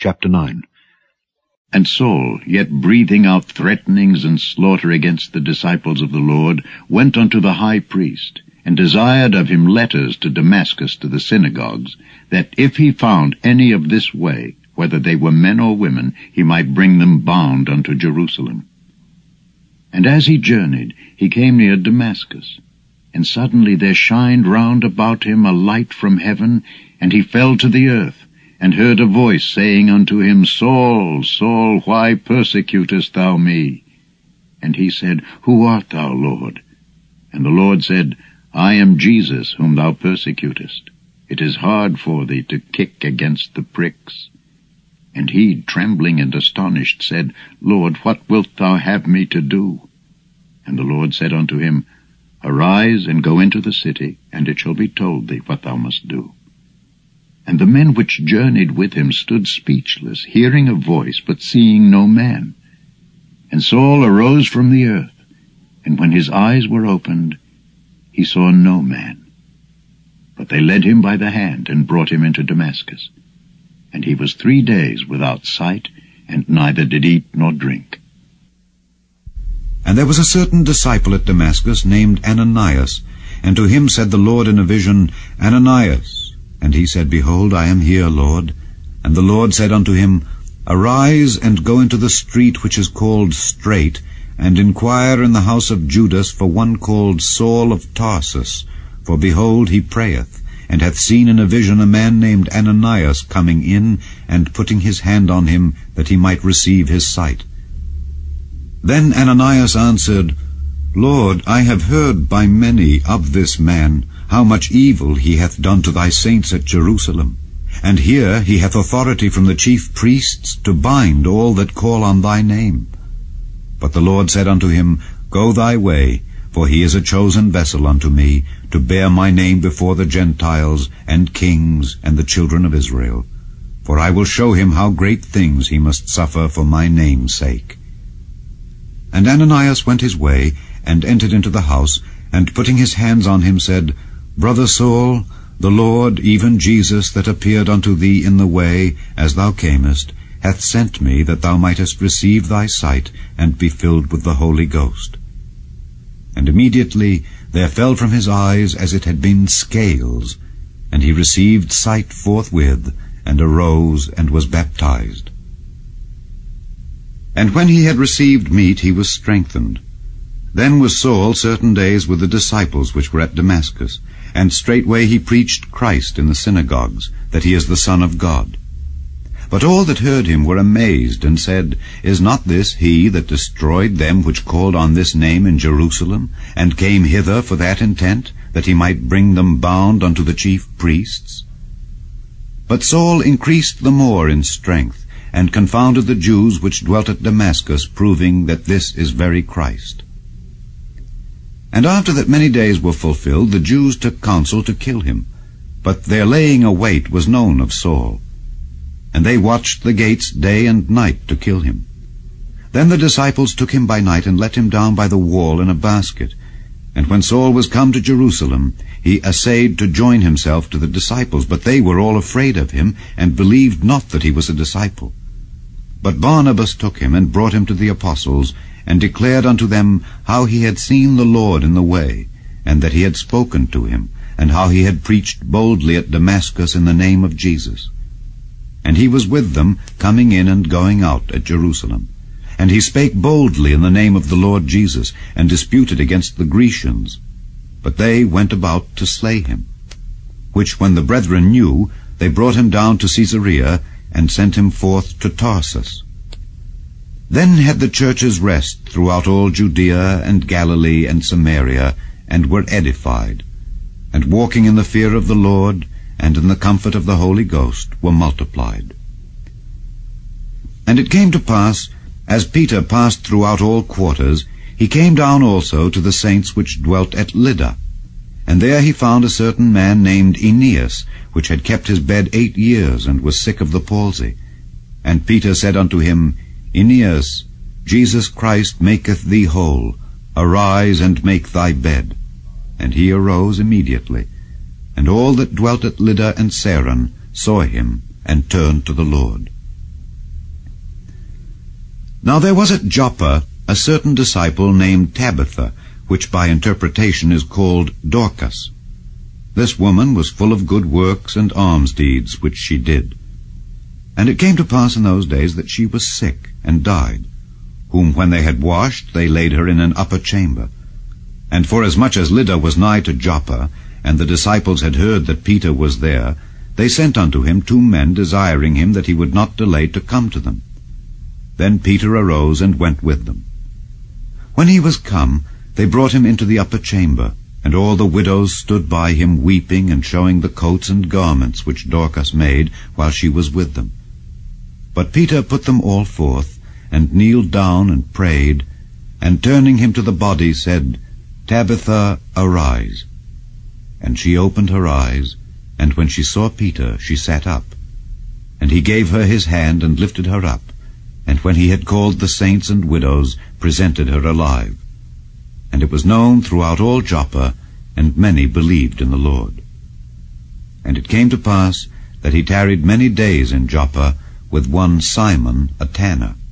Chapter 9. And Saul, yet breathing out threatenings and slaughter against the disciples of the Lord, went unto the high priest, and desired of him letters to Damascus to the synagogues, that if he found any of this way, whether they were men or women, he might bring them bound unto Jerusalem. And as he journeyed, he came near Damascus. And suddenly there shined round about him a light from heaven, and he fell to the earth, and heard a voice saying unto him, Saul, Saul, why persecutest thou me? And he said, Who art thou, Lord? And the Lord said, I am Jesus, whom thou persecutest. It is hard for thee to kick against the pricks. And he, trembling and astonished, said, Lord, what wilt thou have me to do? And the Lord said unto him, Arise, and go into the city, and it shall be told thee what thou must do. And the men which journeyed with him stood speechless, hearing a voice, but seeing no man. And Saul arose from the earth, and when his eyes were opened, he saw no man. But they led him by the hand, and brought him into Damascus. And he was 3 days without sight, and neither did eat nor drink. And there was a certain disciple at Damascus named Ananias, and to him said the Lord in a vision, Ananias. And he said, Behold, I am here, Lord. And the Lord said unto him, Arise, and go into the street which is called Straight, and inquire in the house of Judas for one called Saul of Tarsus. For behold, he prayeth, and hath seen in a vision a man named Ananias coming in, and putting his hand on him, that he might receive his sight. Then Ananias answered, Lord, I have heard by many of this man, how much evil he hath done to thy saints at Jerusalem. And here he hath authority from the chief priests to bind all that call on thy name. But the Lord said unto him, Go thy way, for he is a chosen vessel unto me, to bear my name before the Gentiles, and kings, and the children of Israel. For I will show him how great things he must suffer for my name's sake. And Ananias went his way, and entered into the house, and putting his hands on him said, Brother Saul, the Lord, even Jesus, that appeared unto thee in the way, as thou camest, hath sent me, that thou mightest receive thy sight, and be filled with the Holy Ghost. And immediately there fell from his eyes as it had been scales, and he received sight forthwith, and arose, and was baptized. And when he had received meat, he was strengthened. Then was Saul certain days with the disciples which were at Damascus, and straightway he preached Christ in the synagogues, that he is the Son of God. But all that heard him were amazed, and said, Is not this he that destroyed them which called on this name in Jerusalem, and came hither for that intent, that he might bring them bound unto the chief priests? But Saul increased the more in strength, and confounded the Jews which dwelt at Damascus, proving that this is very Christ. And after that many days were fulfilled, the Jews took counsel to kill him. But their laying a wait was known of Saul. And they watched the gates day and night to kill him. Then the disciples took him by night, and let him down by the wall in a basket. And when Saul was come to Jerusalem, he essayed to join himself to the disciples, but they were all afraid of him, and believed not that he was a disciple. But Barnabas took him, and brought him to the apostles, and declared unto them how he had seen the Lord in the way, and that he had spoken to him, and how he had preached boldly at Damascus in the name of Jesus. And he was with them, coming in and going out at Jerusalem. And he spake boldly in the name of the Lord Jesus, and disputed against the Grecians. But they went about to slay him. Which when the brethren knew, they brought him down to Caesarea, and sent him forth to Tarsus. Then had the churches rest throughout all Judea and Galilee and Samaria, and were edified, and walking in the fear of the Lord, and in the comfort of the Holy Ghost, were multiplied. And it came to pass, as Peter passed throughout all quarters, he came down also to the saints which dwelt at Lydda. And there he found a certain man named Aeneas, which had kept his bed 8 years, and was sick of the palsy. And Peter said unto him, Aeneas, Jesus Christ maketh thee whole. Arise and make thy bed. And he arose immediately. And all that dwelt at Lydda and Saron saw him, and turned to the Lord. Now there was at Joppa a certain disciple named Tabitha, which by interpretation is called Dorcas. This woman was full of good works and alms deeds, which she did. And it came to pass in those days that she was sick, and died, whom when they had washed, they laid her in an upper chamber. And forasmuch as Lydda was nigh to Joppa, and the disciples had heard that Peter was there, they sent unto him 2 men, desiring him that he would not delay to come to them. Then Peter arose and went with them. When he was come, they brought him into the upper chamber, and all the widows stood by him weeping, and showing the coats and garments which Dorcas made while she was with them. But Peter put them all forth, and kneeled down and prayed, and turning him to the body said, Tabitha, arise. And she opened her eyes, and when she saw Peter, she sat up. And he gave her his hand, and lifted her up, and when he had called the saints and widows, presented her alive. And it was known throughout all Joppa, and many believed in the Lord. And it came to pass that he tarried many days in Joppa with one Simon, a tanner.